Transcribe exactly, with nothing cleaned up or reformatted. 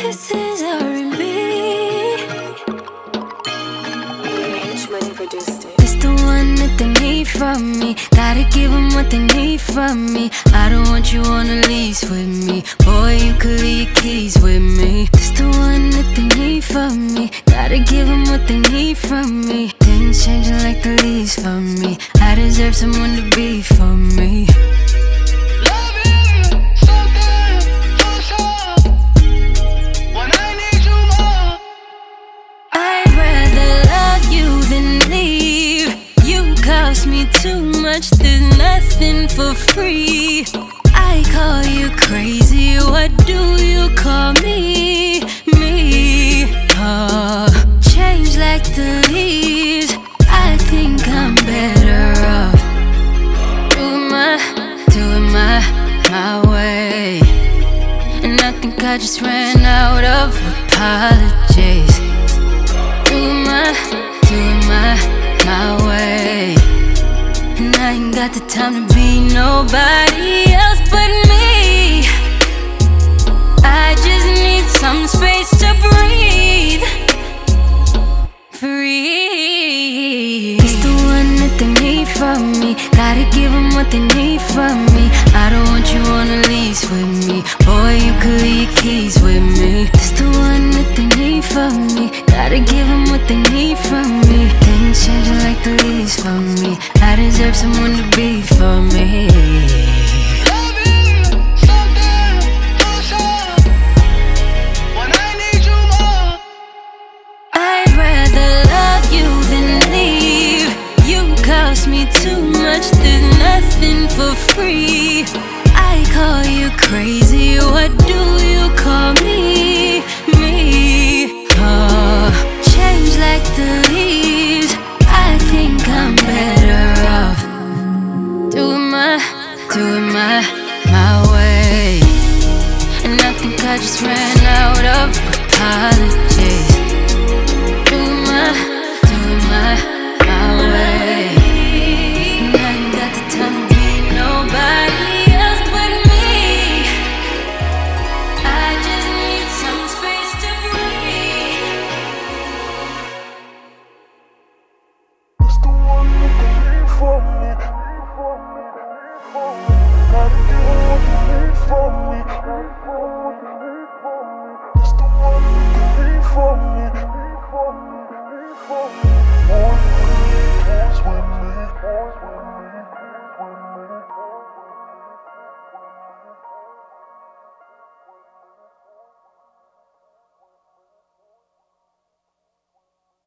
This is R and B. H Money produced it. It's the one that they need from me. Gotta give them what they need from me. I don't want you on the lease with me. Boy, you could leave your keys with me. It's the one that they need from me. Gotta give them what they need from me. Things changing like the leaves for me. I deserve someone to be for me. Cost me too much, there's nothing for free. I call you crazy, what do you call me? Me, oh, change like the leaves. I think I'm better off doing my, doing my, my way. And I think I just ran out of apologies. Doing my, doing my, my way. And I ain't got the time to be nobody else but me. I just need some space to breathe. Free. It's the one that they need from me. Gotta give them what they need from me. I don't want you on a lease with me. Boy, you could leave your keys with me. It's the one that they need from me. Gotta give them what they need from me. Things changing like the leaves for me. I deserve someone to be for me. I'd rather love you than leave. You cost me too much, there's nothing for free. I call you crazy, what do you call me? Me, oh, change like the leaves. I think I'm better off doing my, doing my, my way. And I think I just ran out of apologies.